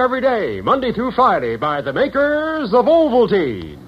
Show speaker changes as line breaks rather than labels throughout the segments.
every day, Monday through Friday, by the makers of Ovaltine.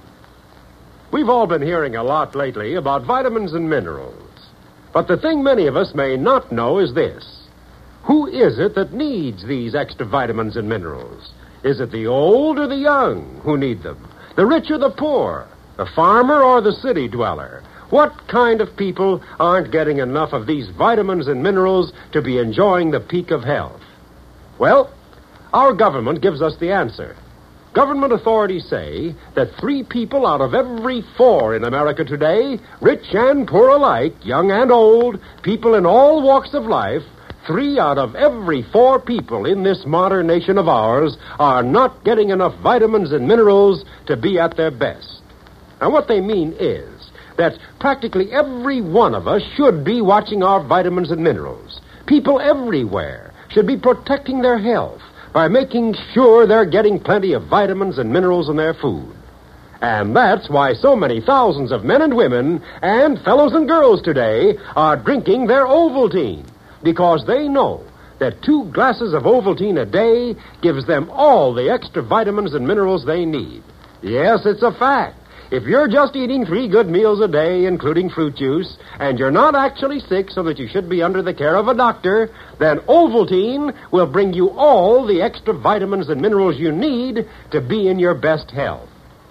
We've all been hearing a lot lately about vitamins and minerals. But the thing many of us may not know is this. Who is it that needs these extra vitamins and minerals? Is it the old or the young who need them? The rich or the poor? The farmer or the city dweller? What kind of people aren't getting enough of these vitamins and minerals to be enjoying the peak of health? Well, our government gives us the answer. Government authorities say that 3 people out of every 4 in America today, rich and poor alike, young and old, people in all walks of life, 3 out of every 4 people in this modern nation of ours are not getting enough vitamins and minerals to be at their best. Now, what they mean is that practically every one of us should be watching our vitamins and minerals. People everywhere should be protecting their health by making sure they're getting plenty of vitamins and minerals in their food. And that's why so many thousands of men and women and fellows and girls today are drinking their Ovaltine, because they know that 2 glasses of Ovaltine a day gives them all the extra vitamins and minerals they need. Yes, it's a fact. If you're just eating 3 good meals a day, including fruit juice, and you're not actually sick so that you should be under the care of a doctor, then Ovaltine will bring you all the extra vitamins and minerals you need to be in your best health.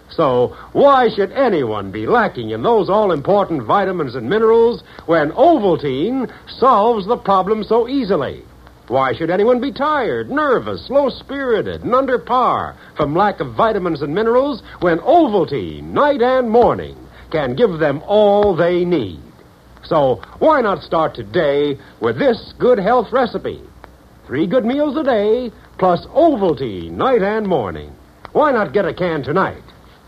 So why should anyone be lacking in those all-important vitamins and minerals when Ovaltine solves the problem so easily? Why should anyone be tired, nervous, low-spirited, and under par from lack of vitamins and minerals when Ovaltine, night and morning, can give them all they need? So why not start today with this good health recipe? 3 good meals a day plus Ovaltine, night and morning. Why not get a can tonight?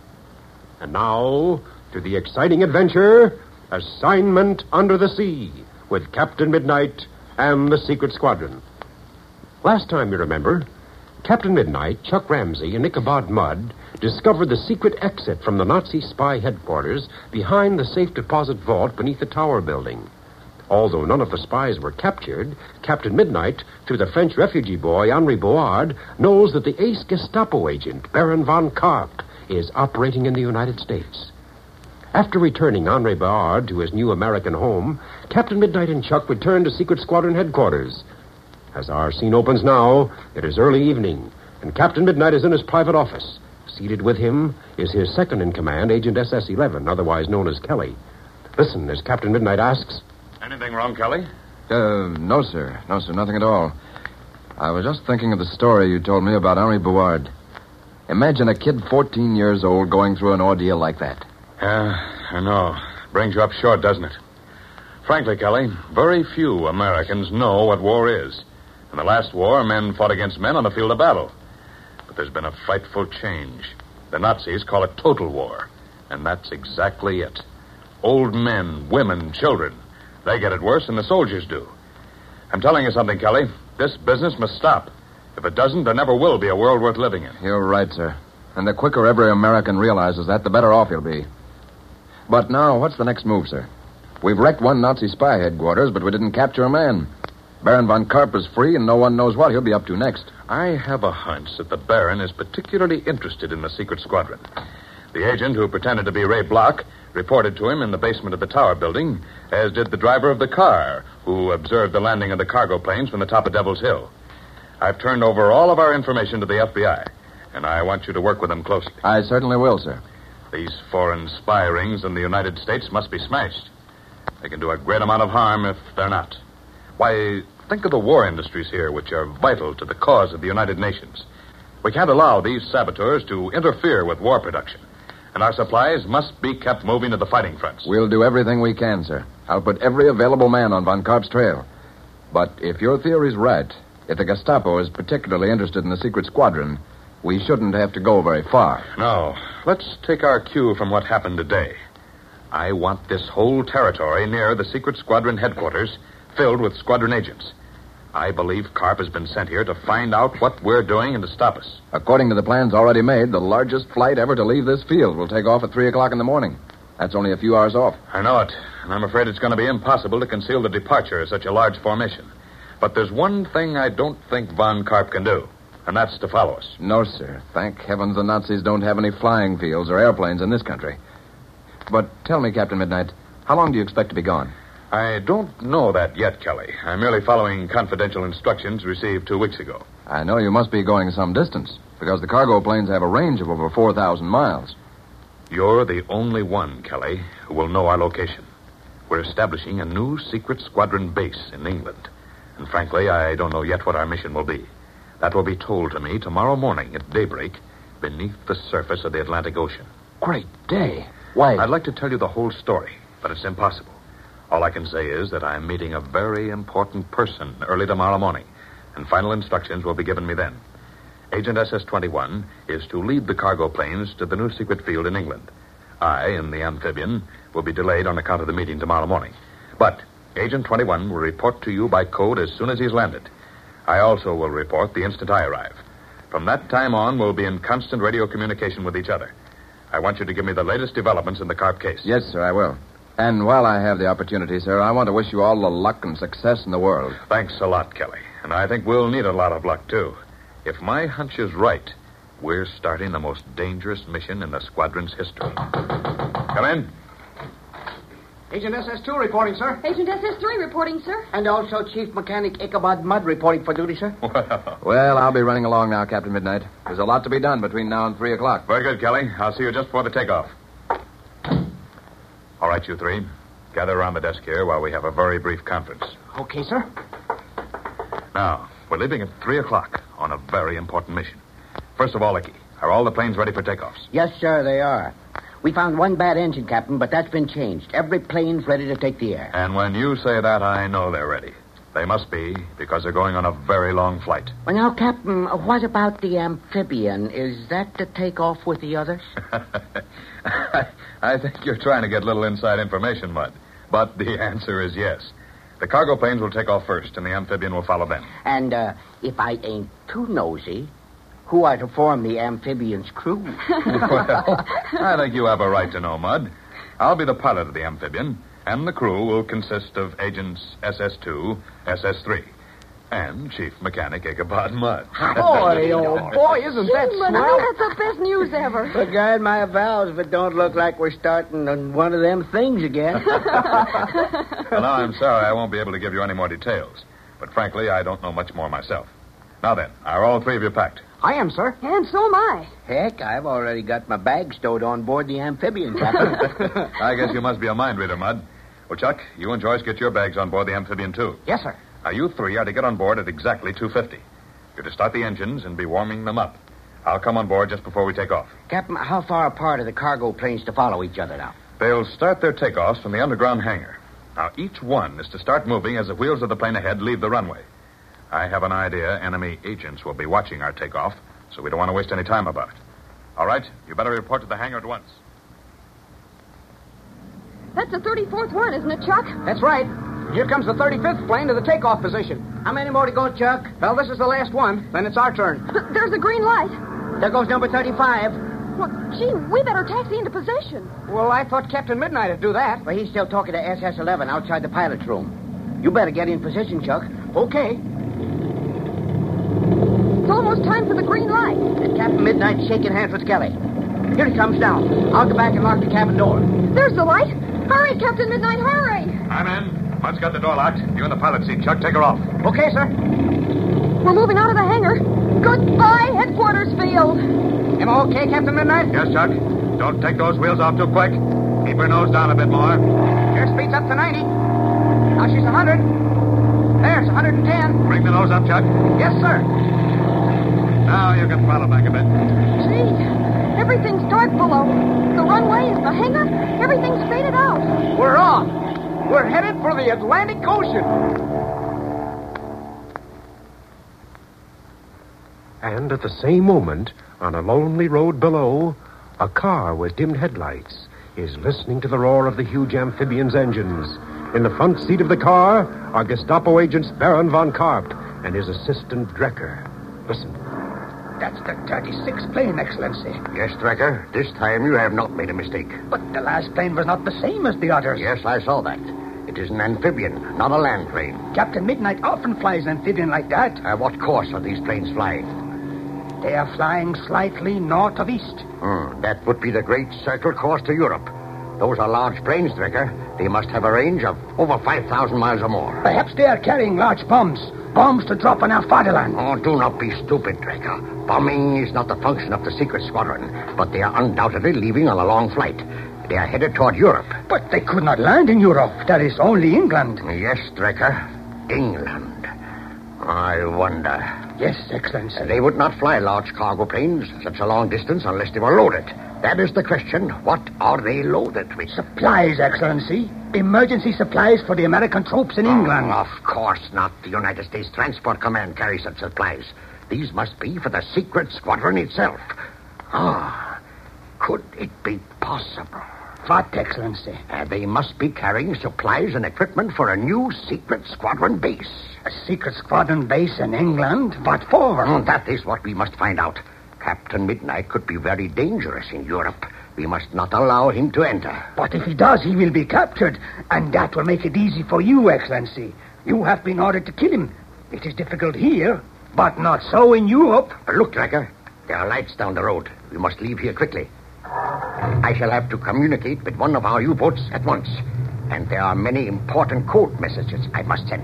And now, to the exciting adventure, Assignment Under the Sea, with Captain Midnight and the Secret Squadron. Last time, you remember, Captain Midnight, Chuck Ramsey, and Ichabod Mudd discovered the secret exit from the Nazi spy headquarters behind the safe deposit vault beneath the tower building. Although none of the spies were captured, Captain Midnight, through the French refugee boy Henri Board, knows that the ace Gestapo agent, Baron von Karp, is operating in the United States. After returning Henri Board to his new American home, Captain Midnight and Chuck return to Secret Squadron headquarters. As our scene opens now, it is early evening, and Captain Midnight is in his private office. Seated with him is his second-in-command, Agent SS-11, otherwise known as Kelly. Listen, as Captain Midnight asks...
Anything wrong, Kelly?
No, sir. No, sir, nothing at all. I was just thinking of the story you told me about Henri Board. Imagine a kid 14 years old going through an ordeal like that.
I know. Brings you up short, doesn't it? Frankly, Kelly, very few Americans know what war is. In the last war, men fought against men on the field of battle. But there's been a frightful change. The Nazis call it total war. And that's exactly it. Old men, women, children. They get it worse than the soldiers do. I'm telling you something, Kelly. This business must stop. If it doesn't, there never will be a world worth living in.
You're right, sir. And the quicker every American realizes that, the better off he'll be. But now, what's the next move, sir? We've wrecked one Nazi spy headquarters, but we didn't capture a man. Baron von Karp is free, and no one knows what he'll be up to next.
I have a hunch that the Baron is particularly interested in the secret squadron. The agent who pretended to be Ray Block reported to him in the basement of the tower building, as did the driver of the car, who observed the landing of the cargo planes from the top of Devil's Hill. I've turned over all of our information to the FBI, and I want you to work with them closely.
I certainly will, sir.
These foreign spy rings in the United States must be smashed. They can do a great amount of harm if they're not. Why, think of the war industries here, which are vital to the cause of the United Nations. We can't allow these saboteurs to interfere with war production, and our supplies must be kept moving to the fighting fronts.
We'll do everything we can, sir. I'll put every available man on von Karp's trail. But if your theory's right, if the Gestapo is particularly interested in the secret squadron, we shouldn't have to go very far.
No. Let's take our cue from what happened today. I want this whole territory near the secret squadron headquarters filled with squadron agents. I believe Karp has been sent here to find out what we're doing and to stop us.
According to the plans already made, the largest flight ever to leave this field will take off at 3 o'clock in the morning. That's only a few hours off.
I know it, and I'm afraid it's going to be impossible to conceal the departure of such a large formation. But there's one thing I don't think von Karp can do, and that's to follow us.
No, sir. Thank heavens the Nazis don't have any flying fields or airplanes in this country. But tell me, Captain Midnight, how long do you expect to be gone?
I don't know that yet, Kelly. I'm merely following confidential instructions received 2 weeks ago.
I know you must be going some distance, because the cargo planes have a range of over 4,000 miles.
You're the only one, Kelly, who will know our location. We're establishing a new secret squadron base in England. And frankly, I don't know yet what our mission will be. That will be told to me tomorrow morning at daybreak beneath the surface of the Atlantic Ocean.
Great day. Why?
I'd like to tell you the whole story, but it's impossible. All I can say is that I'm meeting a very important person early tomorrow morning, and final instructions will be given me then. Agent SS-21 is to lead the cargo planes to the new secret field in England. I, in the amphibian, will be delayed on account of the meeting tomorrow morning. But Agent 21 will report to you by code as soon as he's landed. I also will report the instant I arrive. From that time on, we'll be in constant radio communication with each other. I want you to give me the latest developments in the Carp case.
Yes, sir, I will. And while I have the opportunity, sir, I want to wish you all the luck and success in the world.
Thanks a lot, Kelly. And I think we'll need a lot of luck, too. If my hunch is right, we're starting the most dangerous mission in the squadron's history. Come in.
Agent SS-2 reporting, sir.
Agent SS-3 reporting, sir.
And also Chief Mechanic Ichabod Mudd reporting for duty, sir.
Well, I'll be running along now, Captain Midnight. There's a lot to be done between now and 3 o'clock.
Very good, Kelly. I'll see you just before the takeoff. All right, you three. Gather around the desk here while we have a very brief conference.
Okay, sir.
Now, we're leaving at 3 o'clock on a very important mission. First of all, Icky, are all the planes ready for takeoffs?
Yes, sir, they are. We found one bad engine, Captain, but that's been changed. Every plane's ready to take the air.
And when you say that, I know they're ready. They must be, because they're going on a very long flight.
Well, now, Captain, what about the amphibian? Is that to take off with the others?
I think you're trying to get little inside information, Mudd. But the answer is yes. The cargo planes will take off first, and the amphibian will follow them.
And if I ain't too nosy, who are to form the amphibian's crew?
Well, I think you have a right to know, Mudd. I'll be the pilot of the amphibian, and the crew will consist of agents SS-2, SS-3, and Chief Mechanic Ichabod Mudd.
Boy, oh boy, isn't that
Gentlemen,
smart?
that's the best news ever.
But guard my vows if it don't look like we're starting on one of them things again.
Well, now, I'm sorry I won't be able to give you any more details. But frankly, I don't know much more myself. Now then, are all three of you packed?
I am, sir.
And so am I.
Heck, I've already got my bag stowed on board the amphibian, Captain.
I guess you must be a mind reader, Mudd. Well, Chuck, you and Joyce get your bags on board the amphibian, too.
Yes, sir.
Now, you three are to get on board at exactly 2:50. You're to start the engines and be warming them up. I'll come on board just before we take off.
Captain, how far apart are the cargo planes to follow each other now?
They'll start their takeoffs from the underground hangar. Now, each one is to start moving as the wheels of the plane ahead leave the runway. I have an idea enemy agents will be watching our takeoff, so we don't want to waste any time about it. All right, you better report to the hangar at once.
That's the 34th one, isn't it, Chuck?
That's right. Here comes the 35th plane to the takeoff position. How many more to go, Chuck? Well, this is the last one. Then it's our turn.
There's a green light.
There goes number 35.
Well, gee, we better taxi into position.
Well, I thought Captain Midnight would do that. Well, he's still talking to SS-11 outside the pilot's room. You better get in position, Chuck. Okay.
It's almost time for the green light.
And Captain Midnight's shaking hands with Kelly. Here he comes now. I'll go back and lock the cabin door.
There's the light. Hurry, Captain Midnight, hurry.
I'm in. Mudd's got the door locked. You in the pilot seat, Chuck. Take her off.
Okay, sir.
We're moving out of the hangar. Goodbye, headquarters field.
Am I okay, Captain Midnight?
Yes, Chuck. Don't take those wheels off too quick. Keep her nose down a bit more.
Airspeed's up to 90. Now she's 100. There's 110.
Bring the nose up, Chuck.
Yes, sir.
Now you can throttle back a bit.
Gee, everything's dark below. The runway, the hangar, everything's faded out.
We're off. We're headed for the Atlantic Ocean.
And at the same moment, on a lonely road below, a car with dimmed headlights is listening to the roar of the huge amphibian's engines. In the front seat of the car are Gestapo agents Baron von Karp and his assistant Drecker. Listen.
That's the 36th plane, Excellency.
Yes, Drecker. This time you have not made a mistake.
But the last plane was not the same as the others.
Yes, I saw that. It is an amphibian, not a land plane.
Captain Midnight often flies an amphibian like that.
What course are these planes flying?
They are flying slightly north of east.
That would be the great circle course to Europe. Those are large planes, Drecker. They must have a range of over 5,000 miles or more.
Perhaps they are carrying large bombs. Bombs to drop on our fatherland.
Oh, do not be stupid, Drecker. Bombing is not the function of the secret squadron, but they are undoubtedly leaving on a long flight. They are headed toward Europe.
But they could not land in Europe. That is only England.
Yes, Drecker. England. I wonder.
Yes, Excellency.
They would not fly large cargo planes such a long distance unless they were loaded. That is the question. What are they loaded with?
Supplies, Excellency. Emergency supplies for the American troops in England.
Of course not. The United States Transport Command carries such supplies. These must be for the secret squadron itself. Could it be possible?
What, Excellency?
They must be carrying supplies and equipment for a new secret squadron base.
A secret squadron base in England? What for?
That is what we must find out. Captain Midnight could be very dangerous in Europe. We must not allow him to enter.
But if he does, he will be captured. And that will make it easy for you, Excellency. You have been ordered to kill him. It is difficult here, but not so in Europe.
Look, Drecker. There are lights down the road. We must leave here quickly. I shall have to communicate with one of our U-boats at once. And there are many important code messages I must send.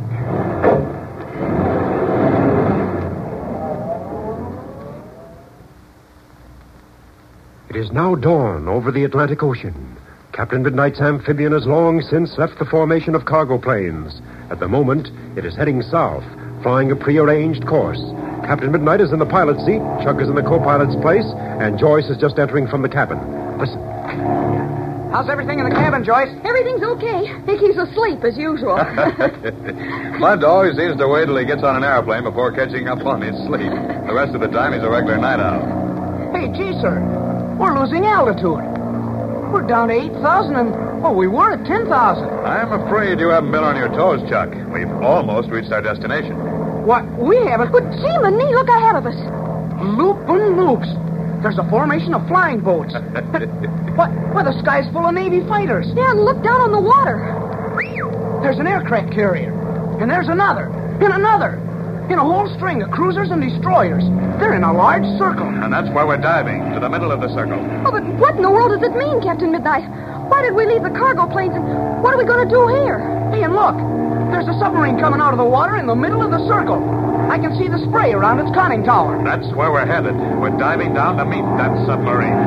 It is now dawn over the Atlantic Ocean. Captain Midnight's amphibian has long since left the formation of cargo planes. At the moment, it is heading south, flying a prearranged course. Captain Midnight is in the pilot's seat, Chuck is in the co-pilot's place, and Joyce is just entering from the cabin. Listen.
How's everything in the cabin, Joyce?
Everything's okay. Mickey's asleep as usual.
Bud always seems to wait till he gets on an airplane before catching up on his sleep. The rest of the time, he's a regular night owl.
Hey, gee, sir. We're losing altitude. We're down to 8,000 and, we were at 10,000.
I'm afraid you haven't been on your toes, Chuck. We've almost reached our destination.
What? We haven't.
But gee, Minnie, look ahead of us.
Loop and loops. There's a formation of flying boats. What? Why, the sky's full of Navy fighters.
Yeah, and look down on the water.
There's an aircraft carrier. And there's another. And another. In a whole string of cruisers and destroyers. They're in a large circle.
And that's why we're diving, to the middle of the circle.
Oh, but what in the world does it mean, Captain Midnight? Why did we leave the cargo planes and what are we going to do here?
Hey, and look. There's a submarine coming out of the water in the middle of the circle. I can see the spray around its conning tower.
That's where we're headed. We're diving down to meet that submarine.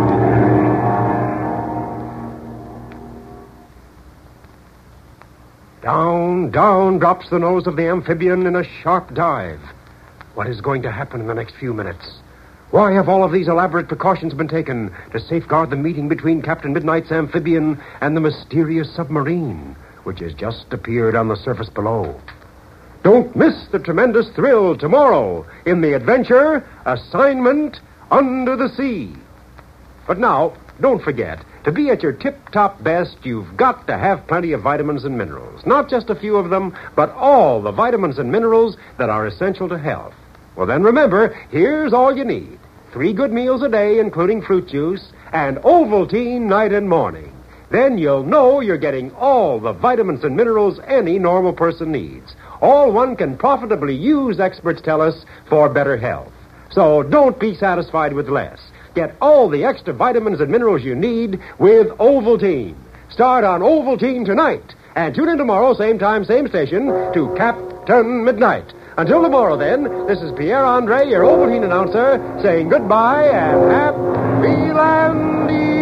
Down, down drops the nose of the amphibian in a sharp dive. What is going to happen in the next few minutes? Why have all of these elaborate precautions been taken to safeguard the meeting between Captain Midnight's amphibian and the mysterious submarine, which has just appeared on the surface below? Don't miss the tremendous thrill tomorrow in the adventure Assignment Under the Sea. But now, don't forget, to be at your tip-top best, you've got to have plenty of vitamins and minerals. Not just a few of them, but all the vitamins and minerals that are essential to health. Well, then remember, here's all you need. 3 good meals a day, including fruit juice, and Ovaltine night and morning. Then you'll know you're getting all the vitamins and minerals any normal person needs. All one can profitably use, experts tell us, for better health. So don't be satisfied with less. Get all the extra vitamins and minerals you need with Ovaltine. Start on Ovaltine tonight. And tune in tomorrow, same time, same station, to Captain Midnight. Until tomorrow, then, this is Pierre Andre, your Ovaltine announcer, saying goodbye and happy landing.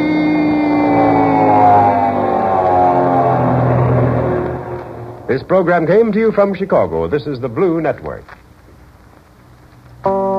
This program came to you from Chicago. This is the Blue Network.